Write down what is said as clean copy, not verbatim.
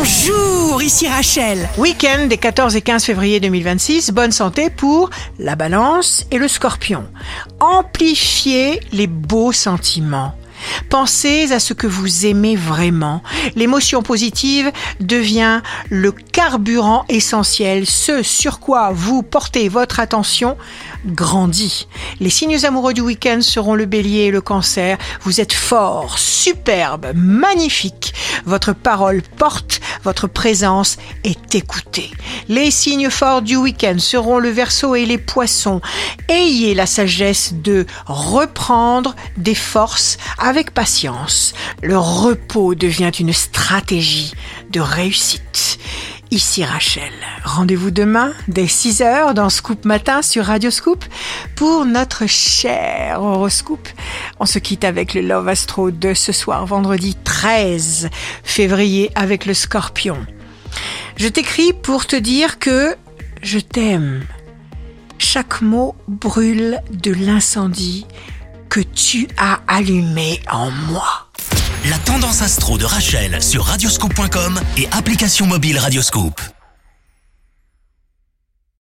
Bonjour, ici Rachel. Week-end des 14 et 15 février 2026, bonne santé pour la Balance et le Scorpion. Amplifiez les beaux sentiments. Pensez à ce que vous aimez vraiment. L'émotion positive devient le carburant essentiel. Ce sur quoi vous portez votre attention grandit. Les signes amoureux du week-end seront le Bélier et le Cancer. Vous êtes fort, superbe, magnifique. Votre parole porte, votre présence est écoutée. Les signes forts du week-end seront le Verseau et les Poissons. Ayez la sagesse de reprendre des forces avec patience. Le repos devient une stratégie de réussite. Ici Rachel. Rendez-vous demain dès 6h dans Scoop Matin sur Radio Scoop pour notre cher horoscope. On se quitte avec le Love Astro de ce soir, vendredi 13 février avec le Scorpion. Je t'écris pour te dire que je t'aime. Chaque mot brûle de l'incendie que tu as allumé en moi. La tendance astro de Rachel sur radioscoop.com et application mobile Radioscoop.